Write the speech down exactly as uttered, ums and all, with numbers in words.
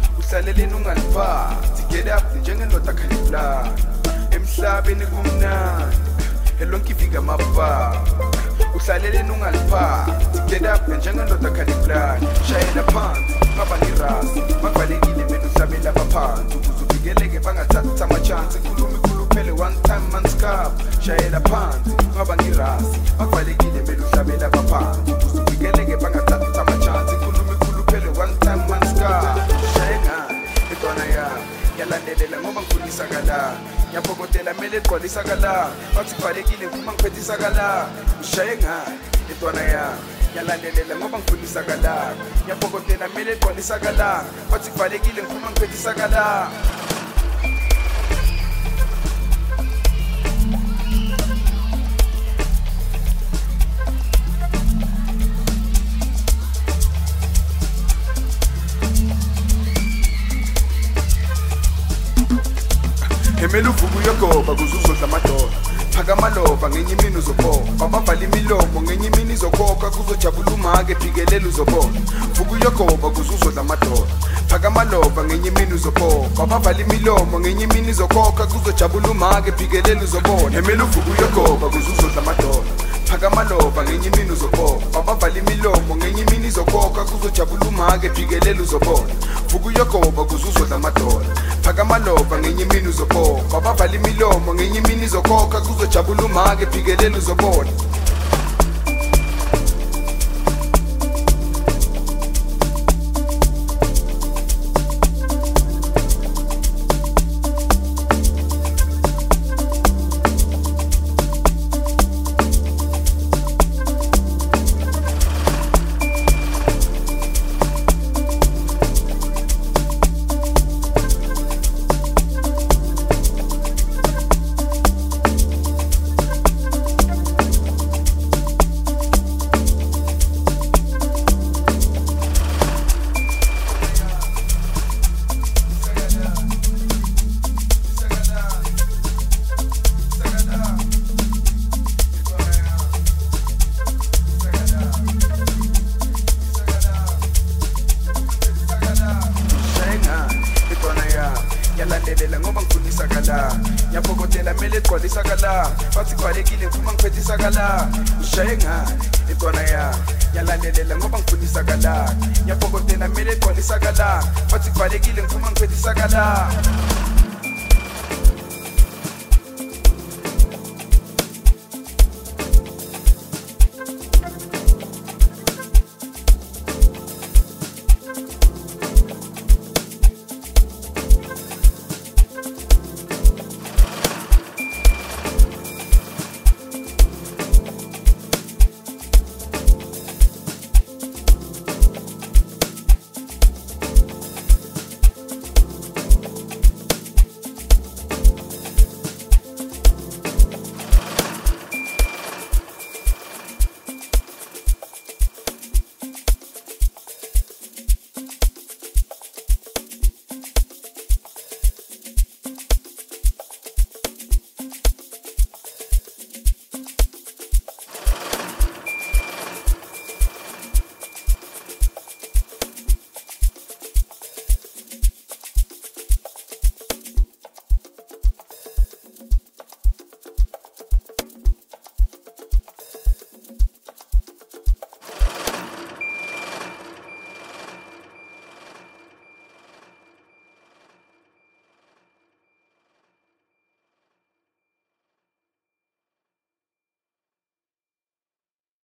uhlaleleni ungaliphathi get up njengendoda khaliplan emhlabeni kumnandi elonke ifika amapha uhlaleleni ungaliphathi get up njengendoda khaliplan shayela phansi ngaba ngirasi makubalekile mina uhlabela abaphansi ukuze uvikeleke bangathatha amachance ikhuluma ikhuluphele one time manskap shayela phansi ngaba ngirasi makubalekile mina uhlabela abaphansi ukuze uvikeleke bangathatha amachance ikhuluma ikhuluphele one time manskap shayengani intwana yami yalandelela ngoba ngifundisa kala ngiyapokotela mele egqwalisa kala bathi kubalekile uma ngiphethisa kala ushaye ngani intwana yami yalandelela ngoba ngifundisa kala ngiyapokotela mele egqwalisa kala bathi kubalekile uma ngiphethisa kala emele uvuka uyogoba kuze uzodla amadoda phaka amaloba ngenye imini uzobona babavala imilomo ngenye imini izokhokha kuzojabula umake phikelela uzobona vuka uyogoba kuze uzodla amadoda phaka amaloba ngenye imini uzobona babavala imilomo ngenye imini izokhokha kuzojabula umake phikelela uzobona emele uvuka uyogoba kuze uzodla amadoda phaka amaloba ngenye imini uzobona babavala imilomo ngenye imini izokhokha kuzojabula umake phikelela uzobona vuka uyogoba kuze uzodla amadoda phaka amaloba ngenye imini uzobona babavala imilomo ngenye imini izokhokha kuzojabula umake phikelela uzobona yalandelela ngoba ngifundisa kala ngiyapokotela mele egqwalisa kala bathi kubalekile uma ngiphethisa kala ushaye ngani intwana yami yalandelela ngoba ngifundisa kala ngiyapokotela mele egqwalisa kala bathi kubalekile uma ngiphethisa kala